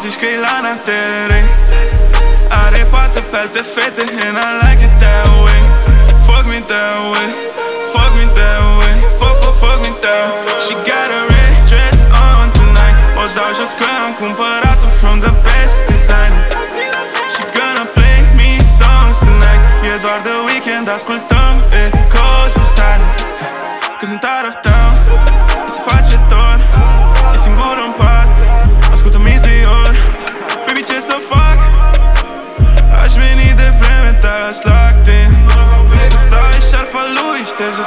zici că-i Lana Del Rey. Are pată pe alte fete and I like it that way. Fuck me that way, fuck me that way, fuck me that way. She got a red dress on tonight. O dau jos că am cumpărat-o from the best designer. She gonna play me songs tonight. E doar The Weeknd, ascultăm Echoes of Silence. Că sunt out of town, mi se face dor. E singur în pat, ascultă Miss Dior. Baby, ce să fac? Aș veni de vreme, dar locked in. Îți dai șarfa lui, șterge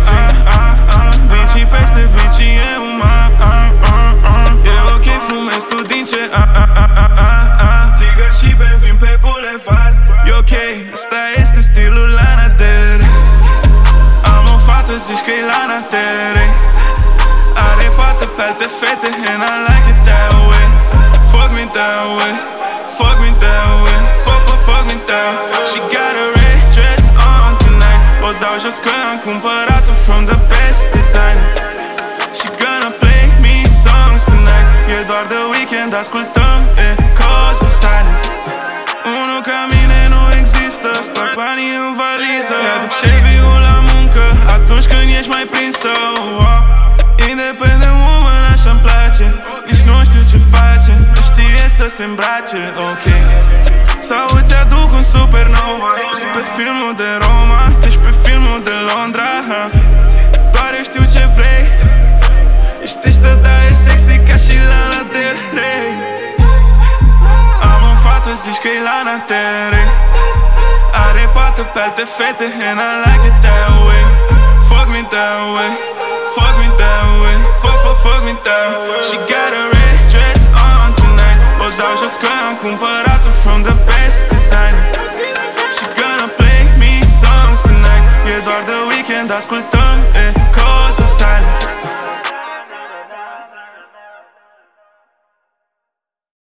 Vici peste Vici, e uman. E ok, fumezi tu din ce țigări și bem vin pe bulevard. E ok, asta este stilul Lana Del Rey. Am o fată, zici că-i Lana Del Rey. Are pată pe alte fete and I like it that way. Fuck me that way, fuck me that way, fuck me that way. She got a red dress on tonight. O dau jos că am cumpărat-o from the best designer. She gonna play me songs tonight. E doar The Weeknd, ascultăm Echoes of Silence. Unul ca mine nu există, sparg banii în valiză. Te-aduc Chevy-ul la muncă atunci când ești mai prinsă. Independent woman, așa-mi place. Nici nu știu ce face, nu știe să se îmbrace, ok. Sau îți aduc un supernova. Sunt pe filmul de Roma, ești pe filmul de Londra. Doar eu știu ce vrei. Ești tristă, dar e sexy ca și Lana Del Rey. Am o fată, zici că-i Lana Del Rey. Are pată pe alte fete and I like it that way. Fuck me that way, fuck me that way, fuck me that way. She got a red dress on tonight. O dau jos că am cumpărat-o from the best designer. She gonna play me songs tonight. E doar The Weeknd, ascultăm